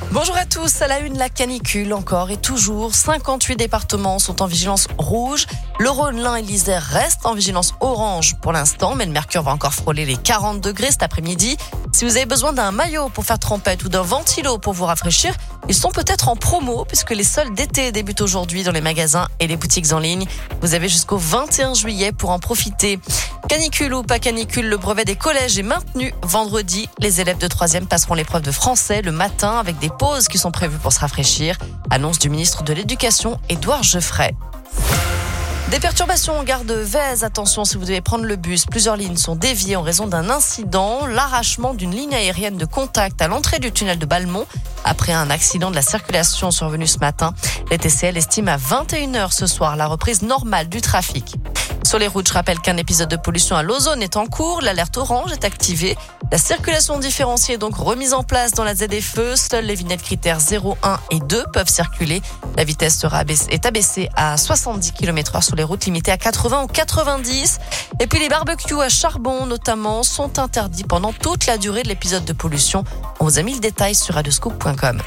Bonjour à tous, à la une, la canicule encore et toujours. 58 départements sont en vigilance rouge. Le Rhône, l'Ain et l'Isère restent en vigilance orange pour l'instant, mais le mercure va encore frôler les 40 degrés cet après-midi. Si vous avez besoin d'un maillot pour faire trempette ou d'un ventilo pour vous rafraîchir, ils sont peut-être en promo puisque les soldes d'été débutent aujourd'hui dans les magasins et les boutiques en ligne. Vous avez jusqu'au 21 juillet pour en profiter. Canicule ou pas canicule, le brevet des collèges est maintenu vendredi. Les élèves de 3e passeront l'épreuve de français le matin avec des pauses qui sont prévues pour se rafraîchir. Annonce du ministre de l'Éducation, Édouard Geoffrey. Des perturbations en gare de Vèze. Attention si vous devez prendre le bus. Plusieurs lignes sont déviées en raison d'un incident. L'arrachement d'une ligne aérienne de contact à l'entrée du tunnel de Balmont après un accident de la circulation survenu ce matin. Les TCL estiment à 21h ce soir la reprise normale du trafic. Sur les routes, je rappelle qu'un épisode de pollution à l'ozone est en cours. L'alerte orange est activée. La circulation différenciée est donc remise en place dans la ZFE. Seules les vignettes critères 0, 1 et 2 peuvent circuler. La vitesse est abaissée à 70 km/h sur les routes limitées à 80 ou 90. Et puis les barbecues à charbon notamment sont interdits pendant toute la durée de l'épisode de pollution. On vous a mis le détail sur radioscoop.com.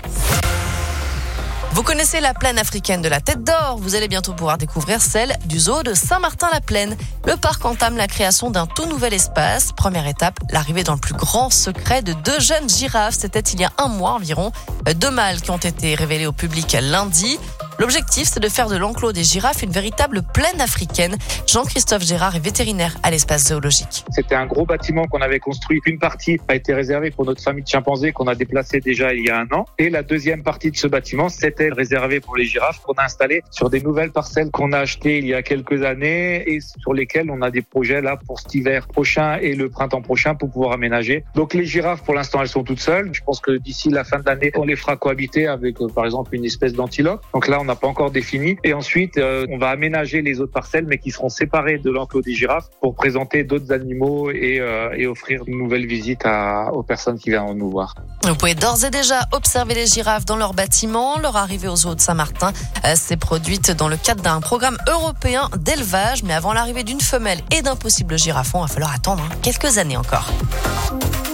Vous connaissez la plaine africaine de la Tête d'Or. Vous allez bientôt pouvoir découvrir celle du zoo de Saint-Martin-la-Plaine. Le parc entame la création d'un tout nouvel espace. Première étape, l'arrivée dans le plus grand secret de 2 jeunes girafes. C'était il y a un mois environ. 2 mâles qui ont été révélés au public lundi. L'objectif, c'est de faire de l'enclos des girafes une véritable plaine africaine. Jean-Christophe Gérard est vétérinaire à l'espace zoologique. C'était un gros bâtiment qu'on avait construit. Une partie a été réservée pour notre famille de chimpanzés qu'on a déplacée déjà il y a un an. Et la deuxième partie de ce bâtiment, c'était réservé pour les girafes qu'on a installé sur des nouvelles parcelles qu'on a achetées il y a quelques années et sur lesquelles on a des projets là pour cet hiver prochain et le printemps prochain pour pouvoir aménager. Donc les girafes, pour l'instant, elles sont toutes seules. Je pense que d'ici la fin de l'année, on les fera cohabiter avec, par exemple, une espèce d'antilope. Donc là, on n'a pas encore défini. Et ensuite, on va aménager les autres parcelles, mais qui seront séparées de l'enclos des girafes pour présenter d'autres animaux et offrir une nouvelle visite aux personnes qui viennent nous voir. Vous pouvez d'ores et déjà observer les girafes dans leur bâtiment. Leur arrivée au zoo de Saint-Martin s'est produite dans le cadre d'un programme européen d'élevage. Mais avant l'arrivée d'une femelle et d'un possible girafon, il va falloir attendre quelques années encore.